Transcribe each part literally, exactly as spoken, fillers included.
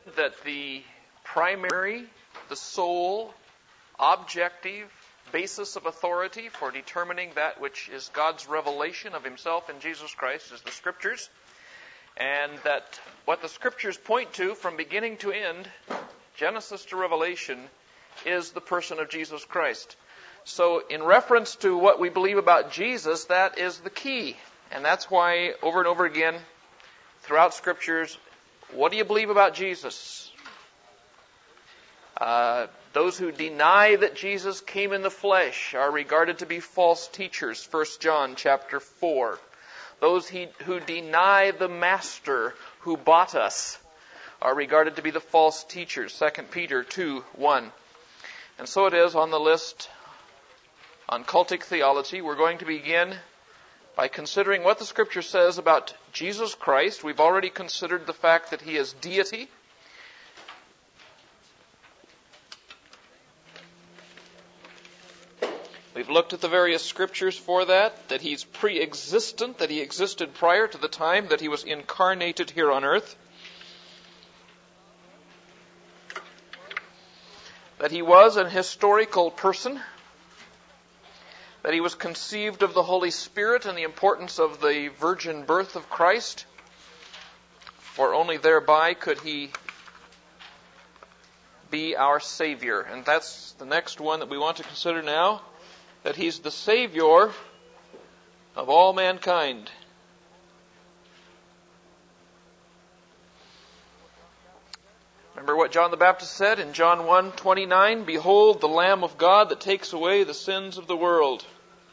that the primary, the sole, objective basis of authority for determining that which is God's revelation of Himself in Jesus Christ is the Scriptures, and that what the Scriptures point to from beginning to end, Genesis to Revelation, is the person of Jesus Christ. So in reference to what we believe about Jesus, that is the key. And that's why over and over again throughout Scriptures, what do you believe about Jesus? Uh, those who deny that Jesus came in the flesh are regarded to be false teachers, First John chapter four. Those he, who deny the Master who bought us are regarded to be the false teachers, Second Peter two one. And so it is on the list on cultic theology. We're going to begin by considering what the Scripture says about Jesus Christ. We've already considered the fact that He is deity. We've looked at the various Scriptures for that, that He's pre-existent, that He existed prior to the time that He was incarnated here on earth, that He was an historical person, that He was conceived of the Holy Spirit and the importance of the virgin birth of Christ, for only thereby could He be our Savior. And that's the next one that we want to consider now, that He's the Savior of all mankind. Remember what John the Baptist said in John one twenty-nine, "Behold, the Lamb of God that takes away the sins of the world."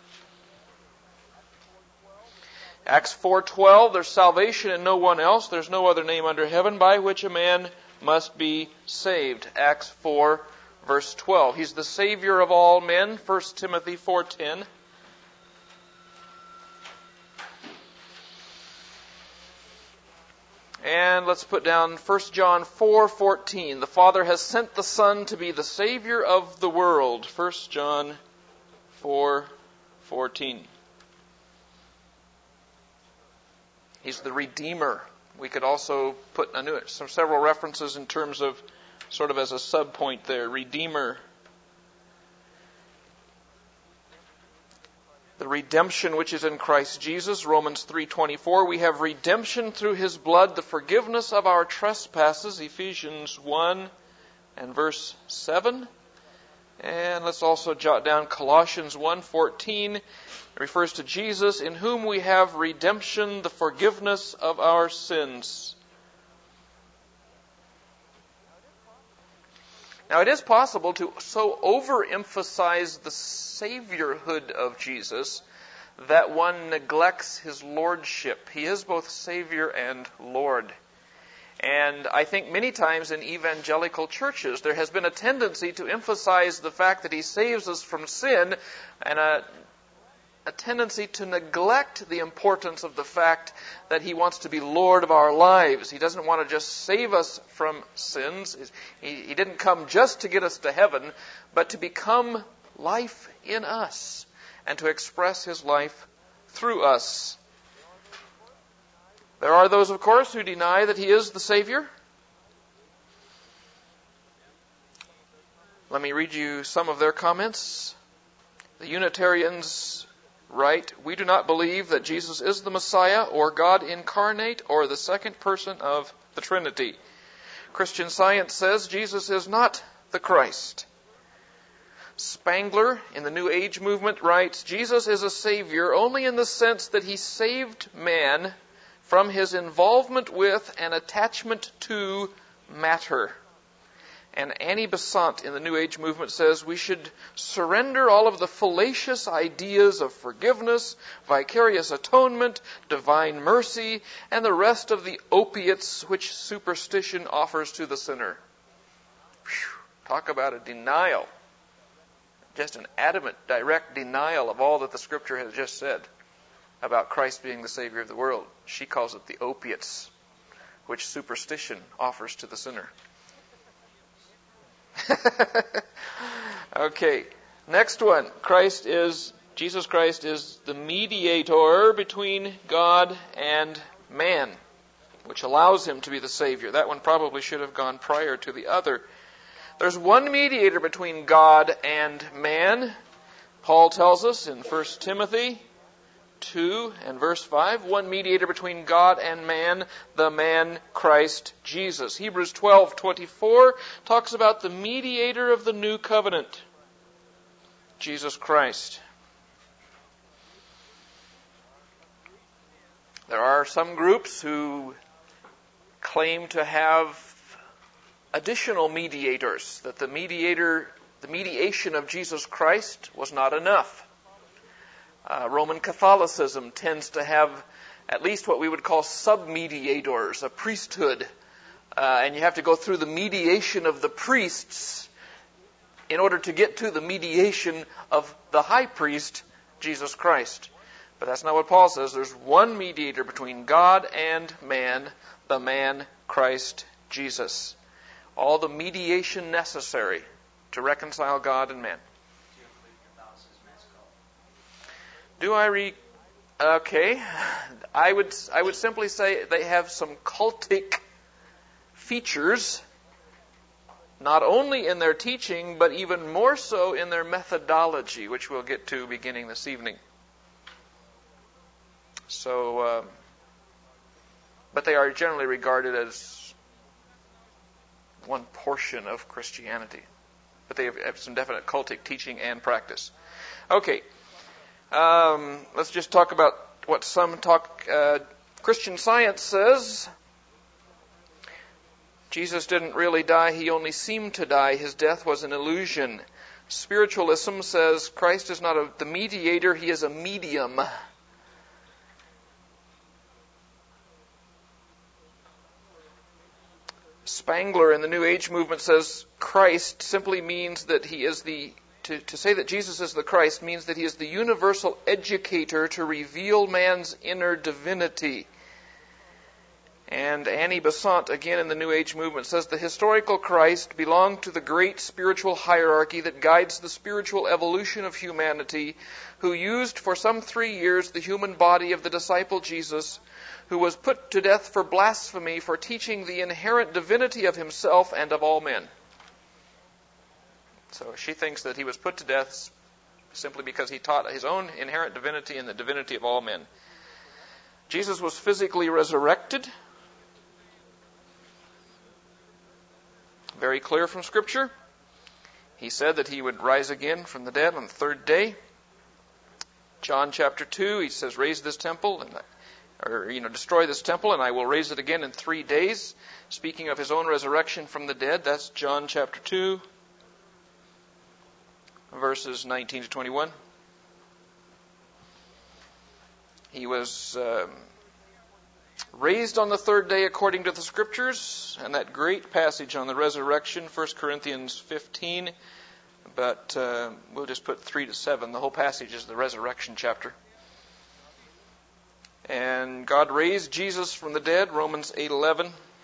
Acts four twelve, "There's salvation in no one else. There's no other name under heaven by which a man must be saved." Acts four verse twelve. He's the Savior of all men, First Timothy four ten. And let's put down First John four fourteen. "The Father has sent the Son to be the Savior of the world." First John four fourteen. He's the Redeemer. We could also put some several references in terms of sort of as a sub-point there. Redeemer. The redemption which is in Christ Jesus, Romans three twenty-four. "We have redemption through His blood, the forgiveness of our trespasses," Ephesians one and verse seven. And let's also jot down Colossians one fourteen. It refers to Jesus, "in whom we have redemption, the forgiveness of our sins." Now, it is possible to so overemphasize the Saviorhood of Jesus that one neglects His Lordship. He is both Savior and Lord. And I think many times in evangelical churches, there has been a tendency to emphasize the fact that He saves us from sin, and a, a tendency to neglect the importance of the fact that He wants to be Lord of our lives. He doesn't want to just save us from sins. He, he didn't come just to get us to heaven, but to become life in us and to express His life through us. There are those, of course, who deny that He is the Savior. Let me read you some of their comments. The Unitarians write, "We do not believe that Jesus is the Messiah or God incarnate or the second person of the Trinity." Christian Science says Jesus is not the Christ. Spangler, in the New Age movement, writes, "Jesus is a Savior only in the sense that He saved man from his involvement with and attachment to matter." And Annie Besant in the New Age movement says we should surrender all of the fallacious ideas of forgiveness, vicarious atonement, divine mercy, and the rest of the opiates which superstition offers to the sinner. Whew, talk about a denial. Just an adamant, direct denial of all that the Scripture has just said about Christ being the Savior of the world. She calls it the opiates which superstition offers to the sinner. Okay, next one. Christ is, Jesus Christ is the mediator between God and man. which allows him to be the Savior. That one probably should have gone prior to the other. There's one mediator between God and man. Paul tells us in First Timothy two and verse five, one mediator between God and man, the man Christ Jesus. Hebrews twelve twenty-four talks about the mediator of the new covenant, Jesus Christ. There are some groups who claim to have additional mediators, that the mediator, the mediation of Jesus Christ was not enough. Uh, Roman Catholicism tends to have at least what we would call sub-mediators, a priesthood, uh, and you have to go through the mediation of the priests in order to get to the mediation of the high priest, Jesus Christ. But that's not what Paul says. There's one mediator between God and man, the man Christ Jesus. All the mediation necessary to reconcile God and man. Do I read? Okay. I would I would simply say they have some cultic features, not only in their teaching, but even more so in their methodology, which we'll get to beginning this evening. So, um, but they are generally regarded as one portion of Christianity. But they have some definite cultic teaching and practice. Okay, um, let's just talk about what some talk. Uh, Christian Science says Jesus didn't really die; he only seemed to die. His death was an illusion. Spiritualism says Christ is not a, the mediator; he is a medium. Spangler in the New Age movement says Christ simply means that he is the, to, to say that Jesus is the Christ means that he is the universal educator to reveal man's inner divinity. And Annie Besant, again in the New Age movement, says the historical Christ belonged to the great spiritual hierarchy that guides the spiritual evolution of humanity, who used for some three years the human body of the disciple Jesus, who was put to death for blasphemy for teaching the inherent divinity of himself and of all men. So she thinks that he was put to death simply because he taught his own inherent divinity and the divinity of all men. Jesus was physically resurrected. Very clear from Scripture. He said that he would rise again from the dead on the third day. John chapter two, he says, raise this temple and or, you know, destroy this temple, and I will raise it again in three days. Speaking of his own resurrection from the dead, that's John chapter two, verses nineteen to twenty-one. He was um, raised on the third day according to the Scriptures, and that great passage on the resurrection, First Corinthians fifteen, but uh, we'll just put three to seven. The whole passage is the resurrection chapter. And God raised Jesus from the dead, Romans eight eleven.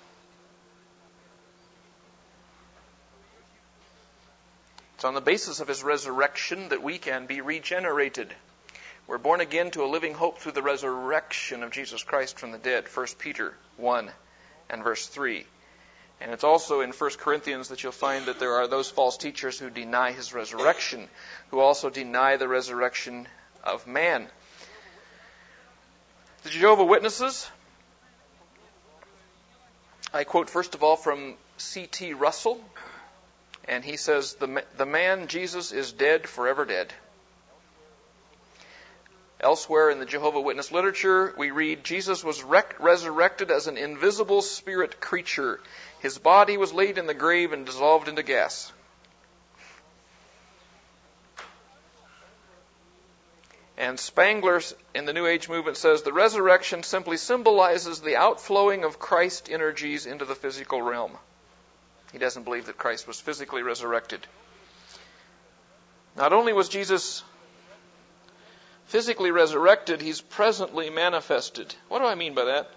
It's on the basis of his resurrection that we can be regenerated. We're born again to a living hope through the resurrection of Jesus Christ from the dead, First Peter one and verse three. And it's also in First Corinthians that you'll find that there are those false teachers who deny his resurrection, who also deny the resurrection of man. The Jehovah's Witnesses, I quote first of all from C T Russell, and he says, the, the man Jesus is dead, forever dead. Elsewhere in the Jehovah's Witness literature, we read, Jesus was rec- resurrected as an invisible spirit creature. His body was laid in the grave and dissolved into gas. And Spangler in the New Age movement says the resurrection simply symbolizes the outflowing of Christ's energies into the physical realm. He doesn't believe that Christ was physically resurrected. Not only was Jesus physically resurrected, he's presently manifested. What do I mean by that?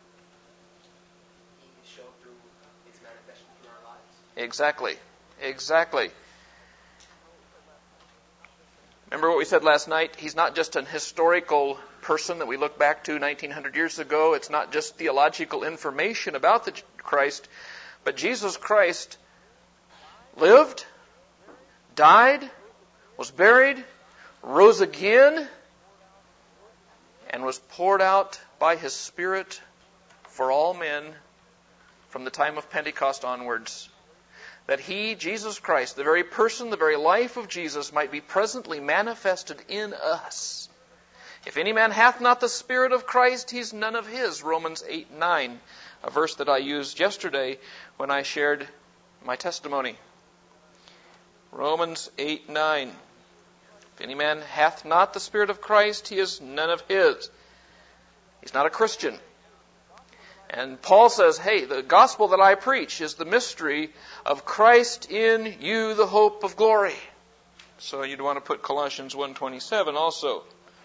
He can show through his manifestation through our lives. Exactly. Exactly. Remember what we said last night? He's not just an historical person that we look back to nineteen hundred years ago. It's not just theological information about the Christ, but Jesus Christ lived, died, was buried, rose again, and was poured out by His Spirit for all men from the time of Pentecost onwards. That He, Jesus Christ, the very person, the very life of Jesus, might be presently manifested in us. If any man hath not the Spirit of Christ, he's none of His. Romans eight nine, a verse that I used yesterday when I shared my testimony. Romans eight nine. If any man hath not the Spirit of Christ, he is none of His. He's not a Christian. And Paul says, hey, the gospel that I preach is the mystery of Christ in you, the hope of glory. So you'd want to put Colossians one twenty-seven also.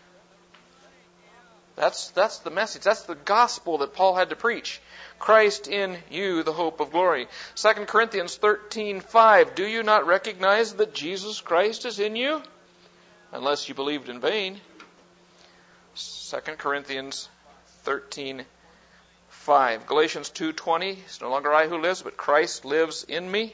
That's, that's the message. That's the gospel that Paul had to preach. Christ in you, the hope of glory. Second Corinthians thirteen five. Do you not recognize that Jesus Christ is in you? Unless you believed in vain. Second Corinthians thirteen five. Galatians two twenty. It's no longer I who lives, but Christ lives in me.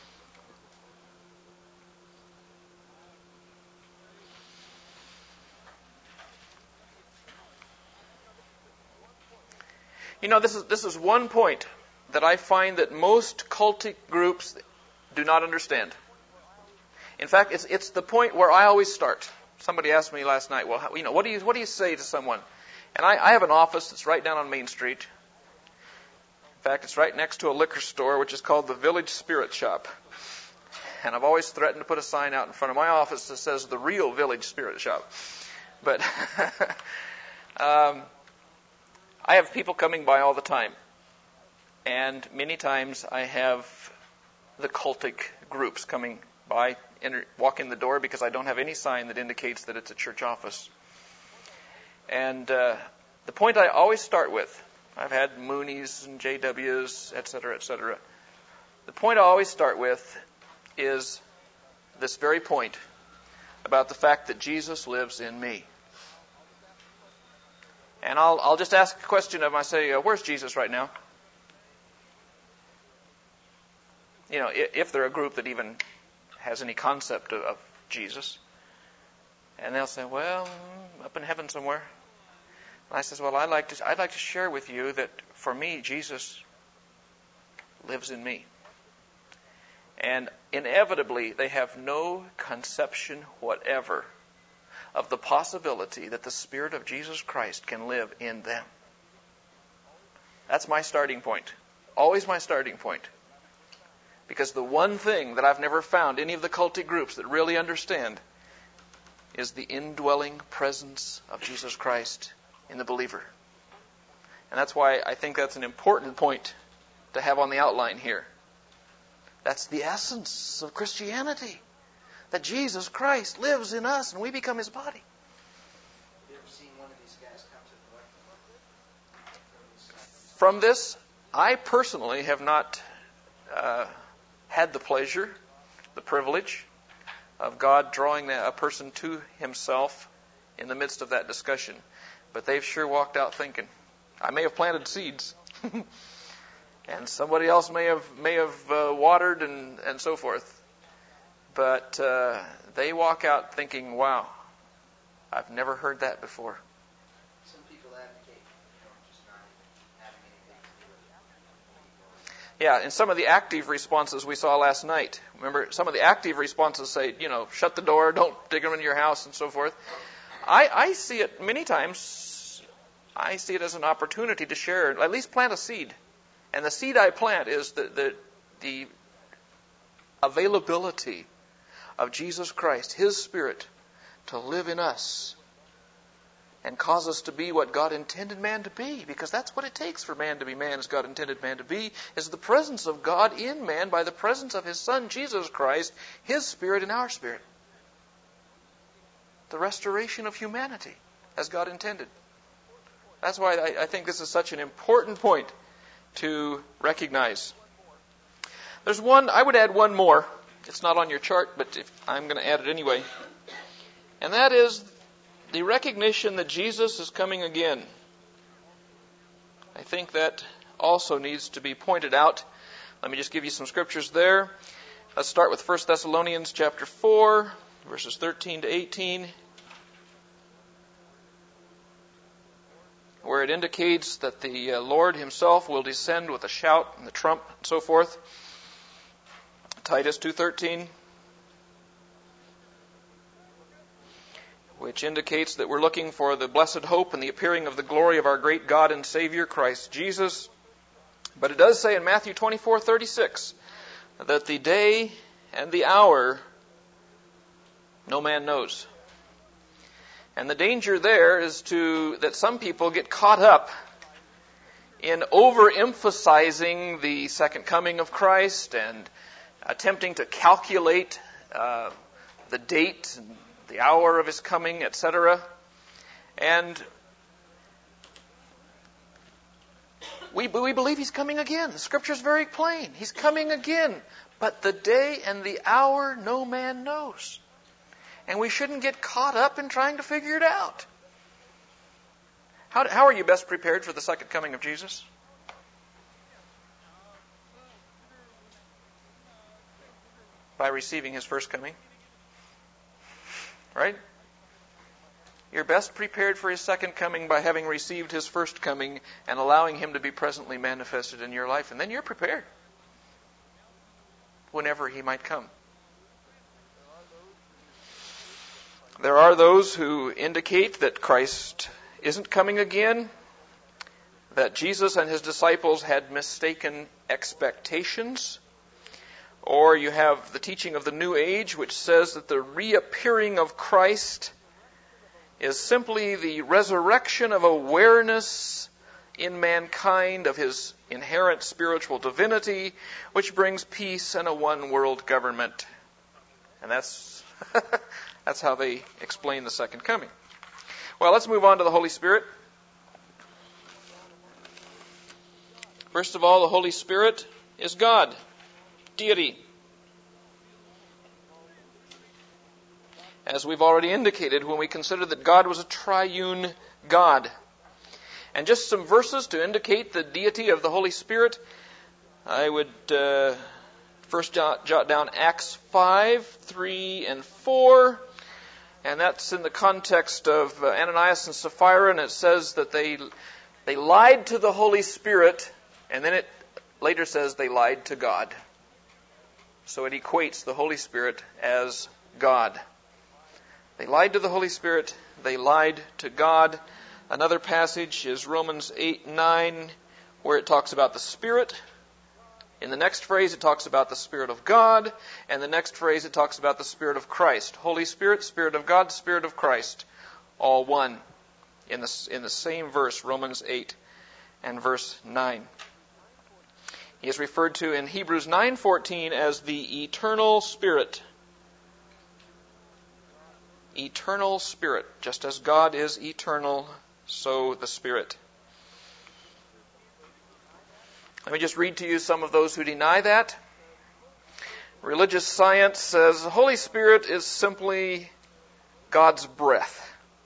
You know, this is this is one point that I find that most cultic groups do not understand. In fact, it's it's the point where I always start. Somebody asked me last night, well, how, you know, what do you what do you say to someone? And I, I have an office that's right down on Main Street. In fact, it's right next to a liquor store, which is called the Village Spirit Shop. And I've always threatened to put a sign out in front of my office that says the real Village Spirit Shop. But um, I have people coming by all the time. And many times I have the cultic groups coming by, enter, walk in the door because I don't have any sign that indicates that it's a church office. And uh, the point I always start with, I've had Moonies and J Ws, et cetera, et cetera. The point I always start with is this very point about the fact that Jesus lives in me. And I'll, I'll just ask a question of them. I say, uh, where's Jesus right now? You know, if, if they're a group that even has any concept of, of Jesus. And they'll say, well, up in heaven somewhere. And I says, well, I'd like to, I'd like to share with you that for me, Jesus lives in me. And inevitably, they have no conception whatever of the possibility that the Spirit of Jesus Christ can live in them. That's my starting point. Always my starting point. Because the one thing that I've never found any of the cultic groups that really understand is the indwelling presence of Jesus Christ in the believer. And that's why I think that's an important point to have on the outline here. That's the essence of Christianity. That Jesus Christ lives in us and we become His body. Have you ever seen one of these guys come to the Lord? From this, I personally have not uh, had the pleasure, the privilege of God drawing a person to Himself in the midst of that discussion. But they've sure walked out thinking. I may have planted seeds. And somebody else may have may have uh, watered and, and so forth. But uh, they walk out thinking, wow, I've never heard that before. Some people advocate, you know, just not having anything to do with it. Yeah, and some of the active responses we saw last night. Remember, some of the active responses say, you know, shut the door, don't dig them into your house, and so forth. I, I see it many times, I see it as an opportunity to share, at least plant a seed. And the seed I plant is the the, the availability of Jesus Christ, His Spirit, to live in us and cause us to be what God intended man to be. Because that's what it takes for man to be man as God intended man to be, is the presence of God in man by the presence of His Son, Jesus Christ, His Spirit in our spirit. The restoration of humanity as God intended. That's why I, I think this is such an important point to recognize. There's one, I would add one more. It's not on your chart, but if, I'm going to add it anyway. And that is the recognition that Jesus is coming again. I think that also needs to be pointed out. Let me just give you some scriptures there. Let's start with First Thessalonians chapter four, verses thirteen to eighteen, where it indicates that the uh, Lord himself will descend with a shout and the trump and so forth. Titus two thirteen, which indicates that we're looking for the blessed hope and the appearing of the glory of our great God and Savior, Christ Jesus. But it does say in Matthew twenty-four thirty-six that the day and the hour no man knows. And the danger there is to that some people get caught up in overemphasizing the second coming of Christ and attempting to calculate uh, the date and the hour of his coming, et cetera. And we, we believe he's coming again. The scripture's very plain. He's coming again. But the day and the hour no man knows. And we shouldn't get caught up in trying to figure it out. How, how are you best prepared for the second coming of Jesus? By receiving his first coming. Right? You're best prepared for his second coming by having received his first coming and allowing him to be presently manifested in your life. And then you're prepared whenever he might come. There are those who indicate that Christ isn't coming again, that Jesus and his disciples had mistaken expectations. Or you have the teaching of the New Age, which says that the reappearing of Christ is simply the resurrection of awareness in mankind of his inherent spiritual divinity, which brings peace and a one-world government. And that's that's how they explain the second coming. Well, let's move on to the Holy Spirit. First of all, the Holy Spirit is God. Deity. As we've already indicated when we consider that God was a triune God. And just some verses to indicate the deity of the Holy Spirit. I would uh, first jot, jot down Acts five, three, and four. And that's in the context of uh, Ananias and Sapphira. And it says that they, they lied to the Holy Spirit. And then it later says they lied to God. So it equates the Holy Spirit as God. They lied to the Holy Spirit. They lied to God. Another passage is Romans eight nine, where it talks about the Spirit. In the next phrase, it talks about the Spirit of God. And the next phrase, it talks about the Spirit of Christ. Holy Spirit, Spirit of God, Spirit of Christ. All one in the, in the same verse, Romans eight and verse nine. He is referred to in Hebrews nine fourteen as the eternal Spirit. Eternal Spirit. Just as God is eternal, so the Spirit. Let me just read to you some of those who deny that. Religious science says the Holy Spirit is simply God's breath.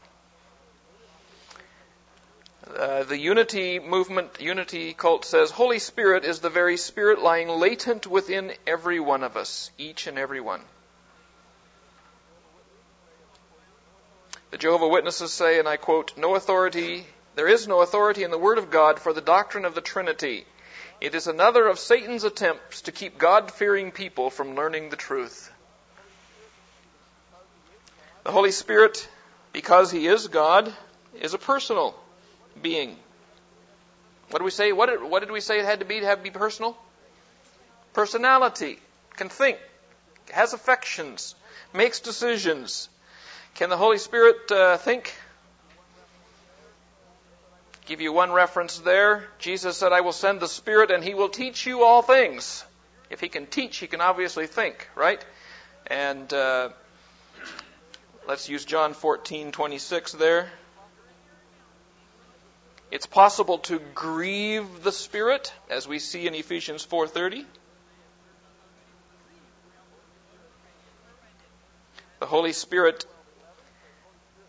Uh, the Unity movement, Unity cult says Holy Spirit is the very Spirit lying latent within every one of us, each and every one. The Jehovah's Witnesses say, and I quote, "No authority, there is no authority in the Word of God for the doctrine of the Trinity. It is another of Satan's attempts to keep God-fearing people from learning the truth." The Holy Spirit, because he is God, is a personal being. What do we say? What did, what did we say it had to be to have to be personal? Personality. Can think. Has affections. Makes decisions. Can the Holy Spirit uh, think? Give you one reference there. Jesus said, "I will send the Spirit and he will teach you all things." If he can teach, he can obviously think, right? And uh, let's use John fourteen twenty-six there. It's possible to grieve the Spirit, as we see in Ephesians four thirty. The Holy Spirit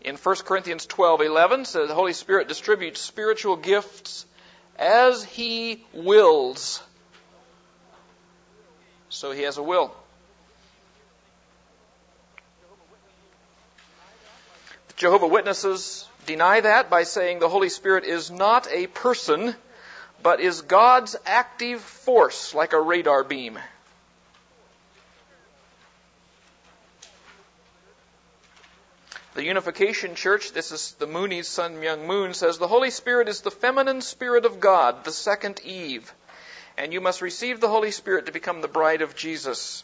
In First Corinthians twelve eleven, says the Holy Spirit distributes spiritual gifts as He wills. So He has a will. The Jehovah's Witnesses deny that by saying the Holy Spirit is not a person, but is God's active force, like a radar beam. The Unification Church, this is the Moonies, Sun Myung Moon, says the Holy Spirit is the feminine spirit of God, the second Eve. And you must receive the Holy Spirit to become the bride of Jesus.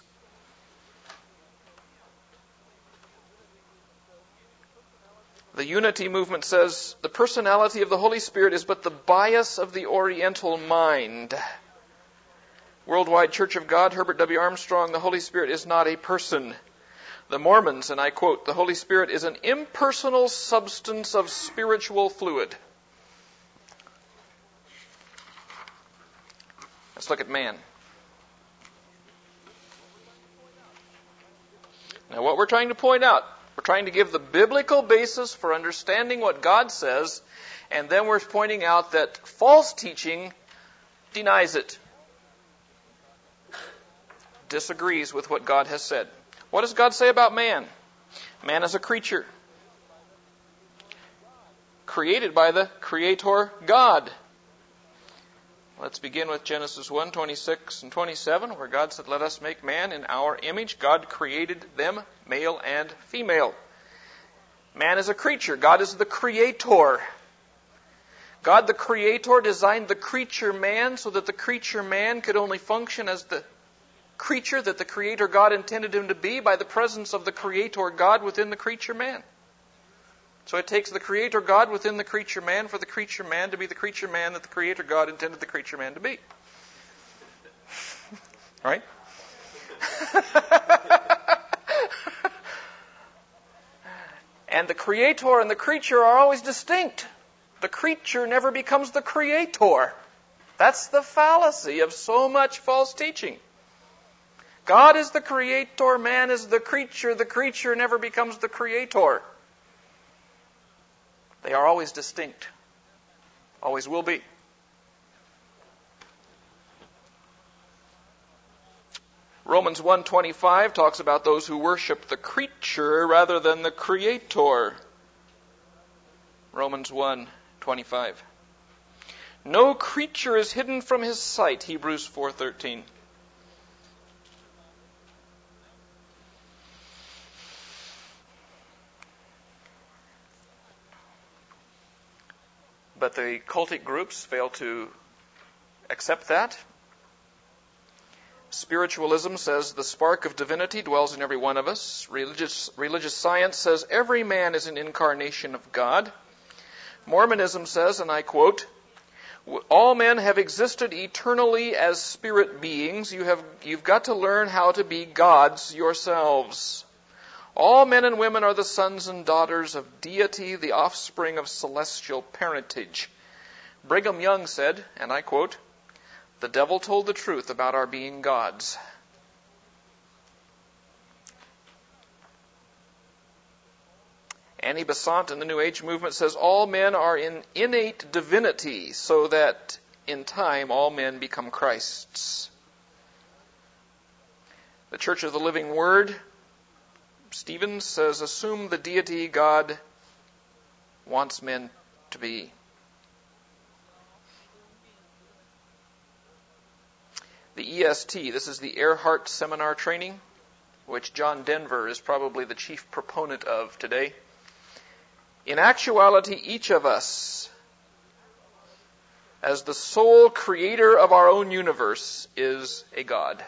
The Unity movement says the personality of the Holy Spirit is but the bias of the Oriental mind. Worldwide Church of God, Herbert W. Armstrong, the Holy Spirit is not a person. The Mormons, and I quote, the Holy Spirit is an impersonal substance of spiritual fluid. Let's look at man. Now, what we're trying to point out, we're trying to give the biblical basis for understanding what God says, and then we're pointing out that false teaching denies it, disagrees with what God has said. What does God say about man? Man is a creature, created by the Creator God. Let's begin with Genesis one, twenty-six and twenty-seven, where God said, let us make man in our image. God created them, male and female. Man is a creature. God is the Creator. God, the Creator, designed the creature man so that the creature man could only function as the creature that the Creator God intended him to be by the presence of the Creator God within the creature man. So it takes the Creator God within the creature man for the creature man to be the creature man that the Creator God intended the creature man to be. Right? And the Creator and the creature are always distinct. The creature never becomes the Creator. That's the fallacy of so much false teaching. God is the Creator, man is the creature, the creature never becomes the Creator. They are always distinct. Always will be. Romans one twenty-five talks about those who worship the creature rather than the Creator. Romans one twenty-five. No creature is hidden from His sight, Hebrews four thirteen. But the cultic groups fail to accept that. Spiritualism says the spark of divinity dwells in every one of us. Religious, religious science says every man is an incarnation of God. Mormonism says, and I quote, all men have existed eternally as spirit beings. You have, you've got to learn how to be gods yourselves. All men and women are the sons and daughters of deity, the offspring of celestial parentage. Brigham Young said, and I quote, the devil told the truth about our being gods. Annie Besant in the New Age movement says all men are in innate divinity, so that in time all men become Christs. The Church of the Living Word, Stevens says, assume the deity God wants men to be. The E S T, this is the Earhart Seminar Training, which John Denver is probably the chief proponent of today. In actuality, each of us, as the sole creator of our own universe, is a God.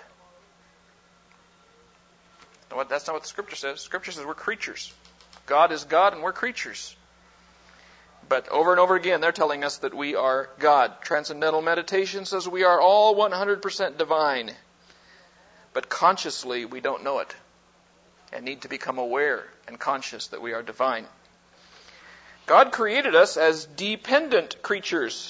That's not what the Scripture says. Scripture says we're creatures. God is God and we're creatures. But over and over again, they're telling us that we are God. Transcendental meditation says we are all one hundred percent divine. But consciously, we don't know it and need to become aware and conscious that we are divine. God created us as dependent creatures.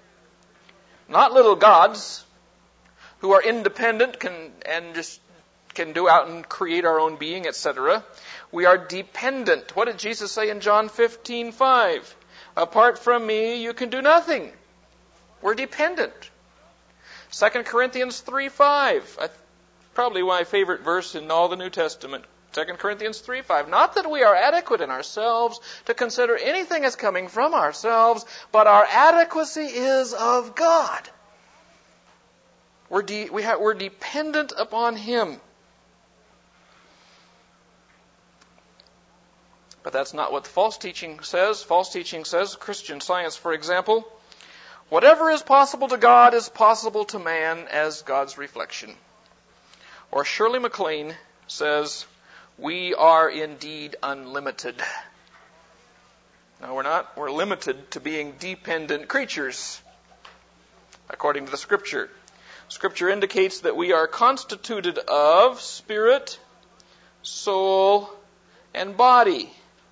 Not little gods who are independent can, and just can do out and create our own being, et cetera. We are dependent. What did Jesus say in John fifteen five? Apart from me, you can do nothing. We're dependent. Second Corinthians three five. Probably my favorite verse in all the New Testament. Second Corinthians three five. Not that we are adequate in ourselves to consider anything as coming from ourselves, but our adequacy is of God. We're, de- we ha- we're dependent upon Him. But that's not what the false teaching says. False teaching says, Christian Science, for example, whatever is possible to God is possible to man as God's reflection. Or Shirley MacLaine says, we are indeed unlimited. No, we're not. We're limited to being dependent creatures, according to the Scripture. Scripture indicates that we are constituted of spirit, soul, and body.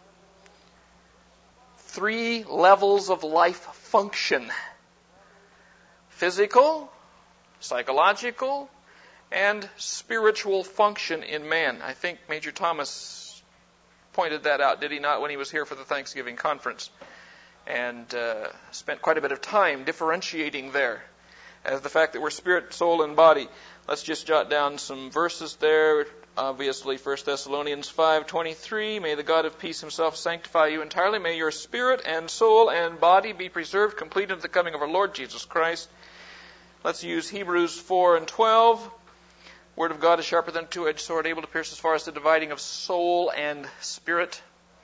Three levels of life function. Physical, psychological, and spiritual function in man. I think Major Thomas pointed that out, did he not, when he was here for the Thanksgiving conference? And uh, spent quite a bit of time differentiating there as the fact that we're spirit, soul, and body. Let's just jot down some verses there. Obviously, First Thessalonians five twenty-three, may the God of peace himself sanctify you entirely. May your spirit and soul and body be preserved, complete unto the coming of our Lord Jesus Christ. Let's use Hebrews four and twelve. Word of God is sharper than a two-edged sword, able to pierce as far as the dividing of soul and spirit.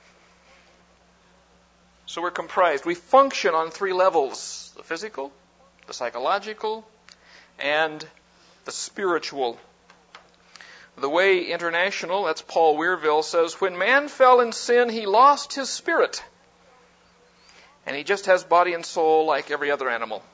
So we're comprised. We function on three levels: the physical, the psychological, and the spiritual. The Way International, that's Paul Weirville, says, when man fell in sin, he lost his spirit. And he just has body and soul like every other animal.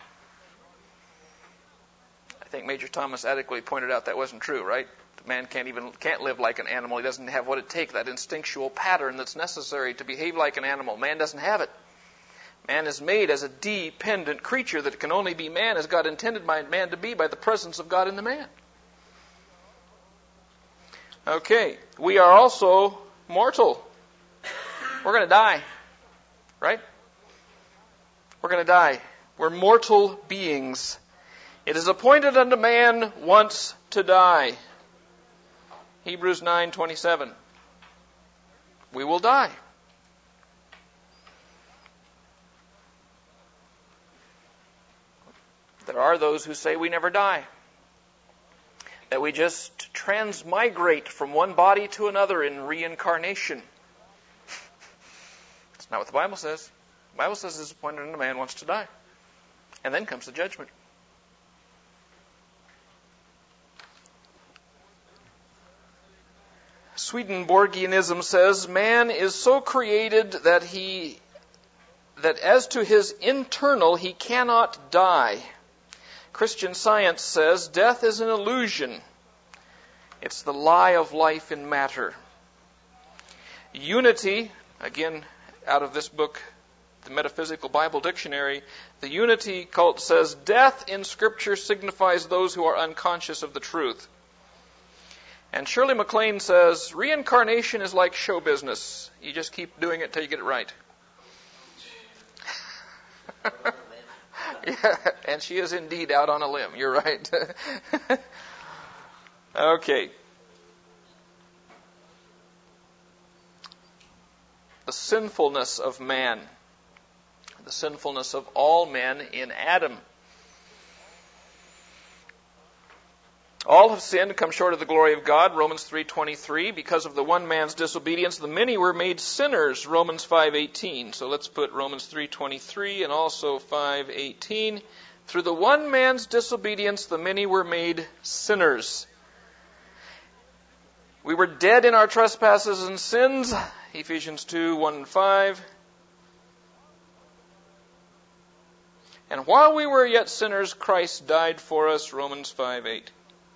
I think Major Thomas adequately pointed out that wasn't true, right? Man can't even can't live like an animal. He doesn't have what it takes, that instinctual pattern that's necessary to behave like an animal. Man doesn't have it. Man is made as a dependent creature that can only be man as God intended man to be by the presence of God in the man. Okay, we are also mortal. We're going to die, right? We're going to die. We're mortal beings. It is appointed unto man once to die. Hebrews nine twenty-seven. We will die. There are those who say we never die, that we just transmigrate from one body to another in reincarnation. That's not what the Bible says. The Bible says it's appointed unto man once to die. And then comes the judgment. Swedenborgianism says man is so created that he that as to his internal he cannot die. Christian Science says death is an illusion. It's the lie of life in matter. Unity, again, out of this book, the Metaphysical Bible Dictionary, the Unity cult says death in Scripture signifies those who are unconscious of the truth. And Shirley MacLaine says reincarnation is like show business. You just keep doing it till you get it right. Yeah, and she is indeed out on a limb. You're right. Okay. The sinfulness of man. The sinfulness of all men in Adam. All have sinned and come short of the glory of God, Romans three twenty-three. Because of the one man's disobedience, the many were made sinners, Romans five eighteen. So let's put Romans three twenty-three and also five eighteen. Through the one man's disobedience, the many were made sinners. We were dead in our trespasses and sins, Ephesians two one and five. And while we were yet sinners, Christ died for us, Romans five eight.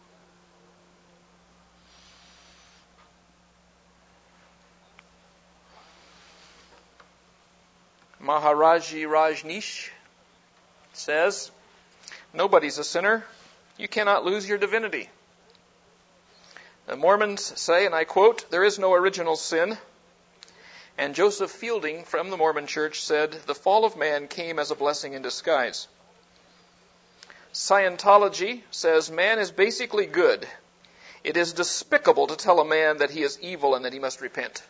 Maharaji Rajneesh says, nobody's a sinner. You cannot lose your divinity. The Mormons say, and I quote, "There is no original sin." And Joseph Fielding from the Mormon Church said, "The fall of man came as a blessing in disguise." Scientology says man is basically good. It is despicable to tell a man that he is evil and that he must repent.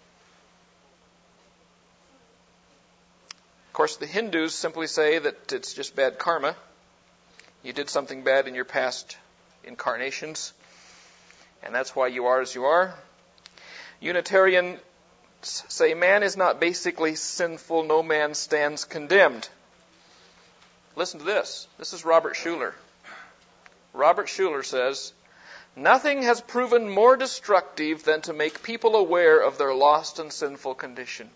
Of course, the Hindus simply say that it's just bad karma. You did something bad in your past incarnations, and that's why you are as you are. Unitarians say man is not basically sinful. No man stands condemned. Listen to this. This is Robert Schuller. Robert Schuller says, "Nothing has proven more destructive than to make people aware of their lost and sinful condition."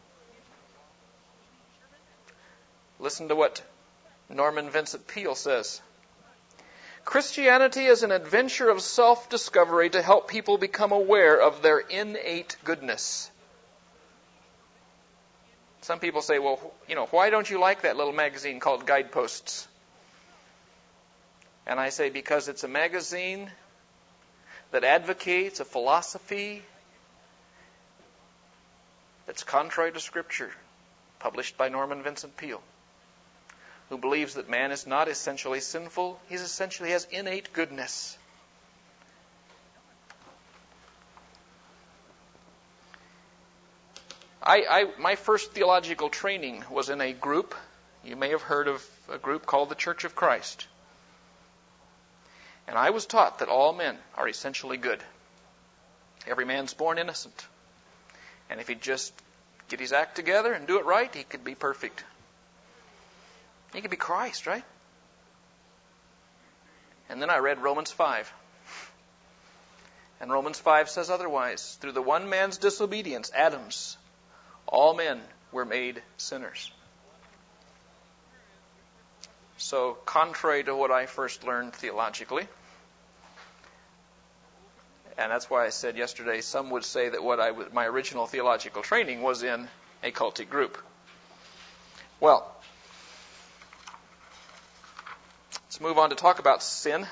Listen to what Norman Vincent Peale says. "Christianity is an adventure of self-discovery to help people become aware of their innate goodness." Some people say, well, you know, why don't you like that little magazine called Guideposts? And I say, because it's a magazine that advocates a philosophy that's contrary to Scripture, published by Norman Vincent Peale, who believes that man is not essentially sinful. He's essentially has innate goodness. I, I, my first theological training was in a group. You may have heard of a group called the Church of Christ. And I was taught that all men are essentially good. Every man's born innocent. And if he'd just get his act together and do it right, he could be perfect. He could be Christ, right? And then I read Romans five. And Romans five says otherwise. Through the one man's disobedience, Adam's, all men were made sinners. So, contrary to what I first learned theologically, and that's why I said yesterday, some would say that what I w- my original theological training was in a cultic group. Well, let's move on to talk about sin.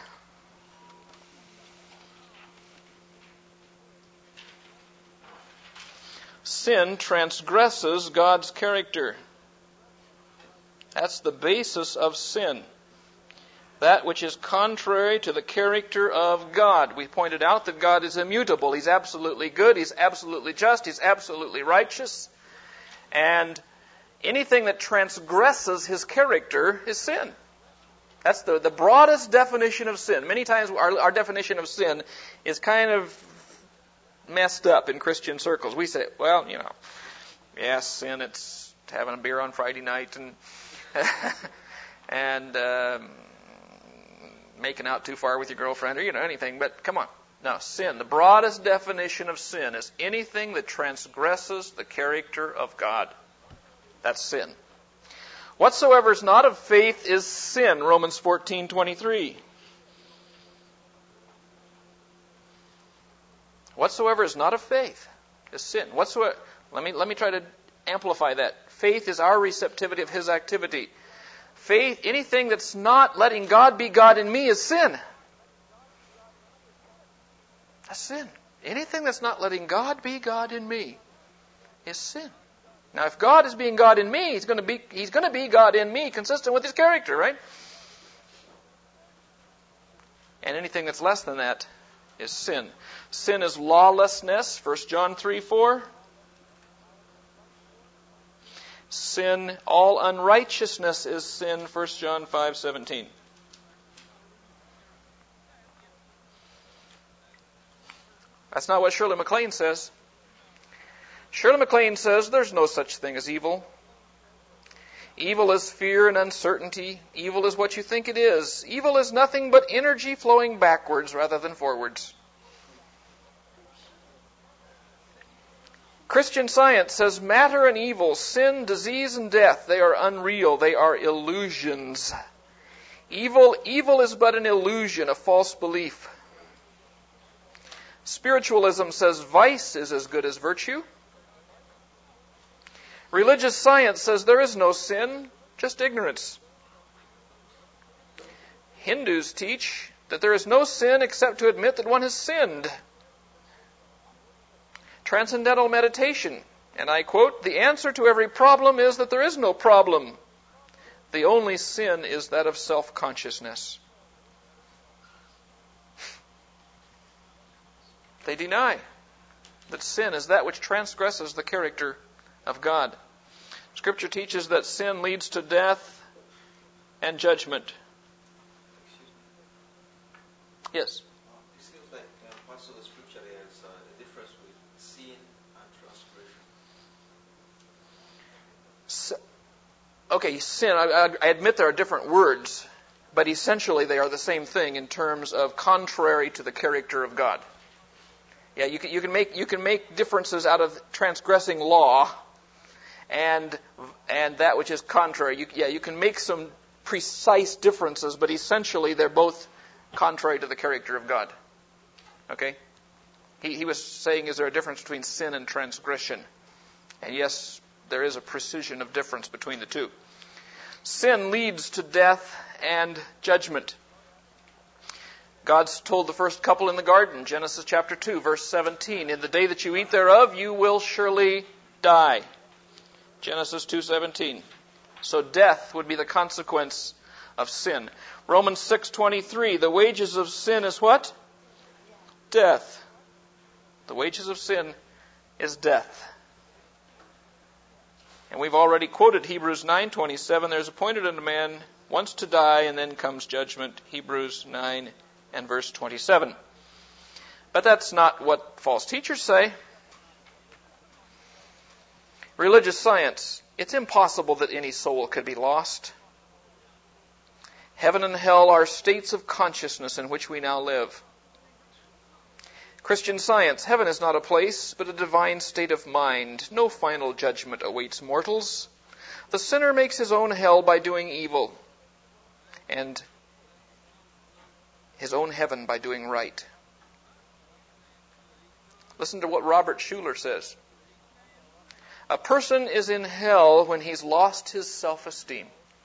Sin transgresses God's character. That's the basis of sin. That which is contrary to the character of God. We pointed out that God is immutable. He's absolutely good. He's absolutely just. He's absolutely righteous. And anything that transgresses His character is sin. That's the, the broadest definition of sin. Many times our, our definition of sin is kind of messed up in Christian circles. We say, well, you know, yes, sin, it's having a beer on Friday night and and um, making out too far with your girlfriend or, you know, anything. But come on. No, sin. The broadest definition of sin is anything that transgresses the character of God. That's sin. Whatsoever is not of faith is sin. Romans fourteen twenty-three. Whatsoever is not of faith is sin. Whatsoever, let me let me try to amplify that. Faith is our receptivity of His activity. Faith, anything that's not letting God be God in me is sin. That's sin. Anything that's not letting God be God in me is sin. Now, if God is being God in me, He's going to be He's going to be God in me, consistent with His character, right? And anything that's less than that is sin. Sin is lawlessness, First John three four. Sin, all unrighteousness is sin, First John five seventeen. That's not what Shirley MacLaine says. Shirley MacLaine says there's no such thing as evil. Evil is fear and uncertainty. Evil is what you think it is. Evil is nothing but energy flowing backwards rather than forwards. Christian Science says matter and evil, sin, disease, and death, they are unreal. They are illusions. Evil, evil is but an illusion, a false belief. Spiritualism says vice is as good as virtue. Religious science says there is no sin, just ignorance. Hindus teach that there is no sin except to admit that one has sinned. Transcendental meditation. And I quote, "The answer to every problem is that there is no problem. The only sin is that of self-consciousness." They deny that sin is that which transgresses the character of God. Scripture teaches that sin leads to death and judgment. Yes? It seems like uh, parts of the Scripture there is uh, a difference with sin and transgression. So, okay, sin, I, I admit there are different words, but essentially they are the same thing in terms of contrary to the character of God. Yeah, you can, you can make you can make differences out of transgressing law and and that which is contrary. You, yeah, you can make some precise differences, but essentially they're both contrary to the character of God. Okay? He, he was saying, is there a difference between sin and transgression? And yes, there is a precision of difference between the two. Sin leads to death and judgment. God's told the first couple in the garden, Genesis chapter two, verse seventeen, "In the day that you eat thereof, you will surely die." Genesis two seventeen. So death would be the consequence of sin. Romans six twenty-three, "The wages of sin is what? Death." The wages of sin is death. And we've already quoted Hebrews nine twenty-seven, "There's appointed unto man once to die, and then comes judgment." Hebrews nine and verse twenty-seven. But that's not what false teachers say. Religious science. It's impossible that any soul could be lost. Heaven and hell are states of consciousness in which we now live. Christian science. Heaven is not a place, but a divine state of mind. No final judgment awaits mortals. The sinner makes his own hell by doing evil, and his own heaven by doing right. Listen to what Robert Schuller says. A person is in hell when he's lost his self-esteem.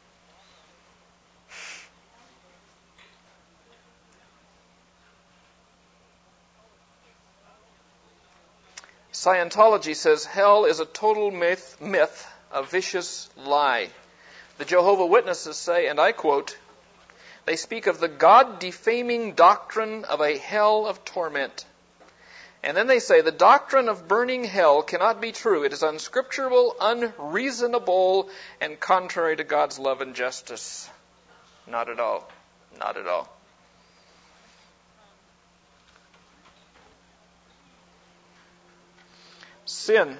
Scientology says hell is a total myth, myth, a vicious lie. The Jehovah's Witnesses say, and I quote, they speak of the God-defaming doctrine of a hell of torment. And then they say, the doctrine of burning hell cannot be true. It is unscriptural, unreasonable, and contrary to God's love and justice. Not at all. Not at all. Sin.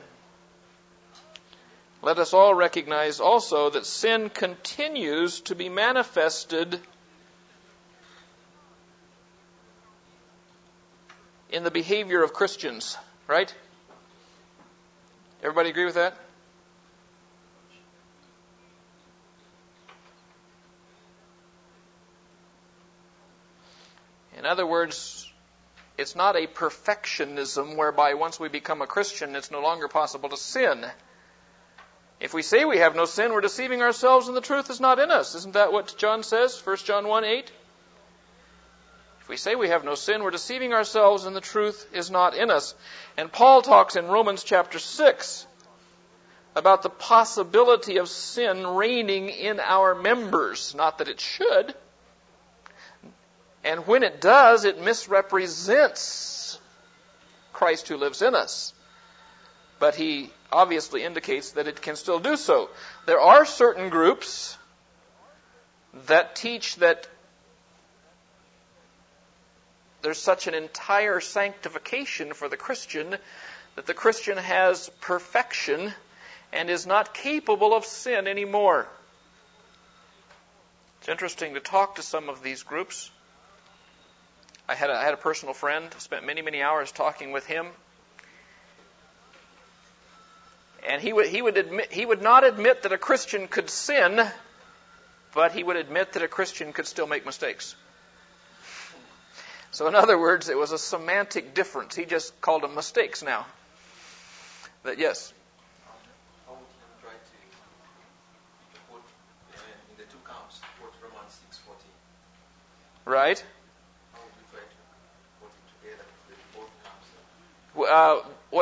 Let us all recognize also that sin continues to be manifested in the behavior of Christians, right? Everybody agree with that? In other words, it's not a perfectionism whereby once we become a Christian, it's no longer possible to sin. If we say we have no sin, we're deceiving ourselves and the truth is not in us. Isn't that what John says? First John one eight? If we say we have no sin, we're deceiving ourselves and the truth is not in us. And Paul talks in Romans chapter six about the possibility of sin reigning in our members. Not that it should. And when it does, it misrepresents Christ who lives in us. But he obviously indicates that it can still do so. There are certain groups that teach that there's such an entire sanctification for the Christian that the Christian has perfection and is not capable of sin anymore. It's interesting to talk to some of these groups. I had a, I had a personal friend, spent many, many hours talking with him. And he would, he would admit, he would not admit that a Christian could sin, but he would admit that a Christian could still make mistakes. So in other words, it was a semantic difference. He just called them mistakes now. But yes? How would you try to put uh, in the two camps, quote Romans six fourteen? Right. How would you try to put it together with both camps? Uh, what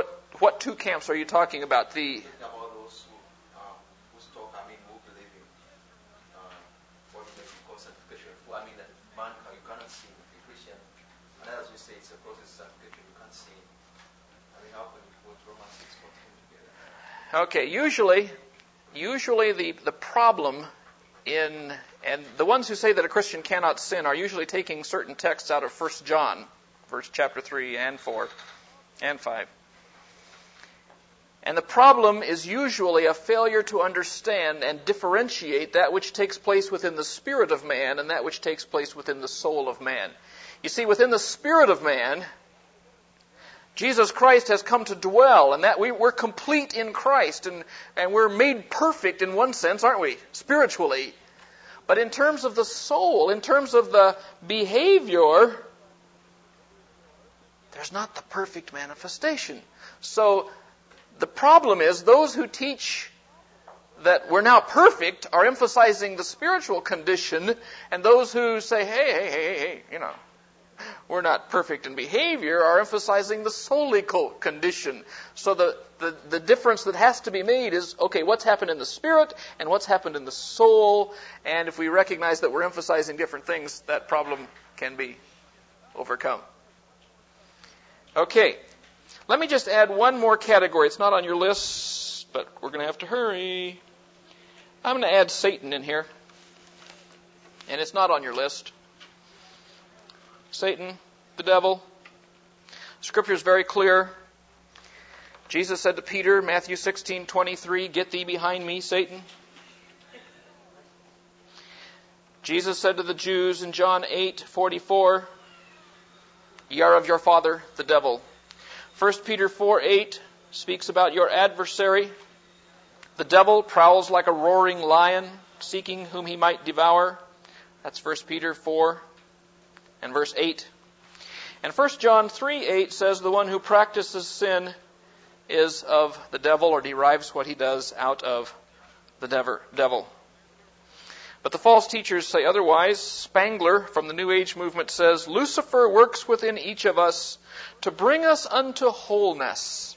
What two camps are you talking about? The About those who, uh, who talk, I mean, who believe in uh, what may be called sanctification. Who, I mean, that man, you cannot sin if you're Christian. And as you say, it's a process of sanctification. You can't sin. I mean, how can you put Romans six fourteen together? Okay, usually, usually the, the problem in, and the ones who say that a Christian cannot sin are usually taking certain texts out of First John, verse chapter three and four and five. And the problem is usually a failure to understand and differentiate that which takes place within the spirit of man and that which takes place within the soul of man. You see, within the spirit of man, Jesus Christ has come to dwell, and that we, we're complete in Christ, and, and we're made perfect in one sense, aren't we? Spiritually. But in terms of the soul, in terms of the behavior, there's not the perfect manifestation. So the problem is those who teach that we're now perfect are emphasizing the spiritual condition, and those who say, hey, hey, hey, hey, you know, we're not perfect in behavior are emphasizing the soulical condition. So the, the, the difference that has to be made is, okay, what's happened in the spirit and what's happened in the soul, and if we recognize that we're emphasizing different things, that problem can be overcome. Okay. Let me just add one more category. It's not on your list, but we're going to have to hurry. I'm going to add Satan in here. And it's not on your list. Satan, the devil. Scripture is very clear. Jesus said to Peter, Matthew sixteen twenty-three, "Get thee behind me, Satan." Jesus said to the Jews in John eight forty-four, "Ye are of your father, the devil." First Peter four eight speaks about your adversary. The devil prowls like a roaring lion, seeking whom he might devour. That's First Peter four and verse eight. And First John three eight says the one who practices sin is of the devil, or derives what he does out of the devil. But the false teachers say otherwise. Spangler from the New Age movement says, Lucifer works within each of us to bring us unto wholeness.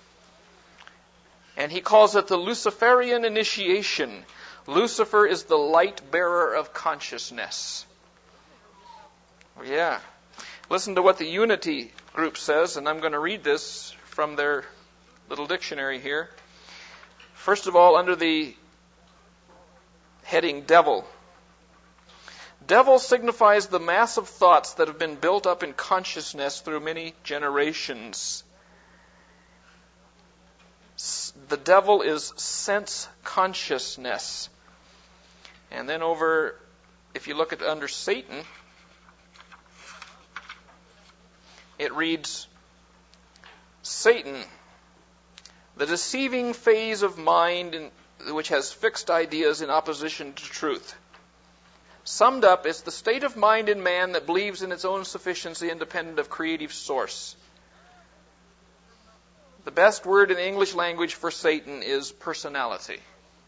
And he calls it the Luciferian initiation. Lucifer is the light bearer of consciousness. Yeah. Listen to what the Unity group says, and I'm going to read this from their little dictionary here. First of all, under the heading devil. Devil signifies the mass of thoughts that have been built up in consciousness through many generations. The devil is sense consciousness. And then over, if you look at under Satan, it reads, Satan, the deceiving phase of mind in which has fixed ideas in opposition to truth. Summed up, it's the state of mind in man that believes in its own sufficiency independent of creative source. The best word in the English language for Satan is personality.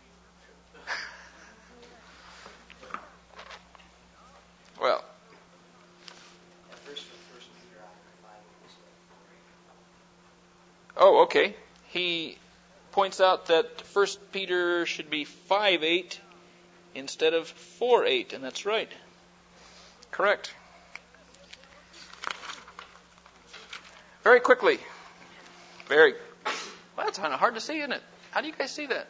Well. Oh, okay. He points out that First Peter should be five eight instead of four eight, and that's right. Correct. Very quickly. Very. Well, that's kind of hard to see, isn't it? How do you guys see that?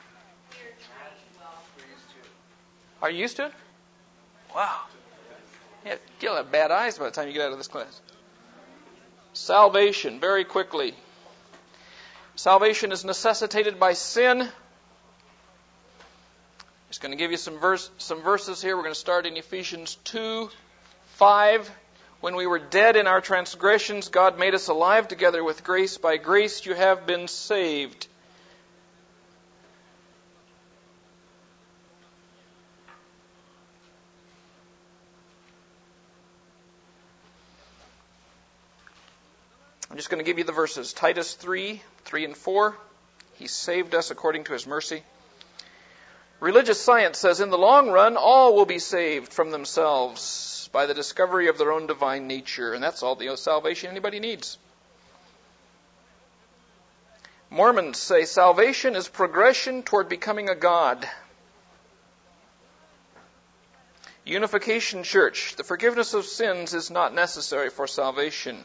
Are you used to it? Wow. Yeah, you'll have bad eyes by the time you get out of this class. Salvation, very quickly. Salvation is necessitated by sin. Just going to give you some verse, some verses here. We're going to start in Ephesians two five. When we were dead in our transgressions, God made us alive together with grace. By grace you have been saved. I'm just going to give you the verses. Titus three, three and four. He saved us according to His mercy. Religious science says in the long run, all will be saved from themselves by the discovery of their own divine nature. And that's all the salvation anybody needs. Mormons say salvation is progression toward becoming a god. Unification Church, the forgiveness of sins is not necessary for salvation.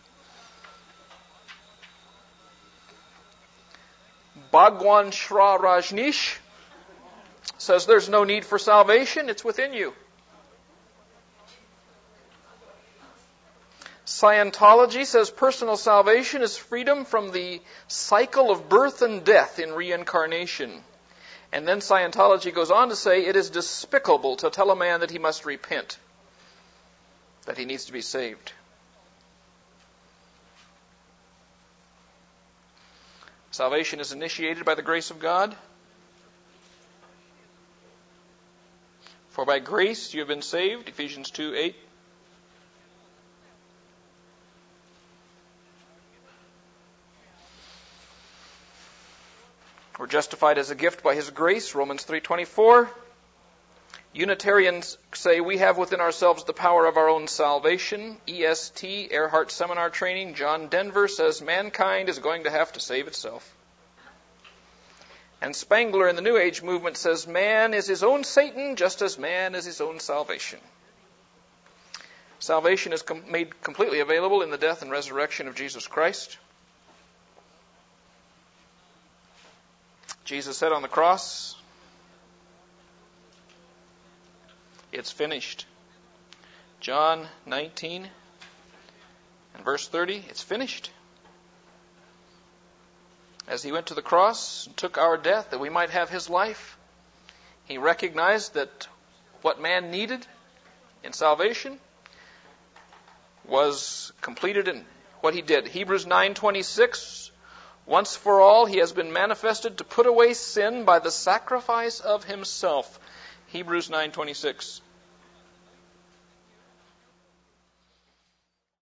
Bhagwan Shra Rajneesh says there's no need for salvation, it's within you. Scientology says personal salvation is freedom from the cycle of birth and death in reincarnation. And then Scientology goes on to say it is despicable to tell a man that he must repent, that he needs to be saved. Salvation is initiated by the grace of God. For by grace you have been saved, Ephesians two eight. We're justified as a gift by His grace, Romans three twenty-four. Unitarians say we have within ourselves the power of our own salvation. E S T, Earhart Seminar Training, John Denver says mankind is going to have to save itself. And Spangler in the New Age movement says man is his own Satan just as man is his own salvation. Salvation is com- made completely available in the death and resurrection of Jesus Christ. Jesus said on the cross, it's finished. John nineteen and verse thirty, it's finished. As He went to the cross and took our death that we might have His life, He recognized that what man needed in salvation was completed in what He did. Hebrews nine twenty-six, once for all He has been manifested to put away sin by the sacrifice of Himself. Hebrews nine twenty-six.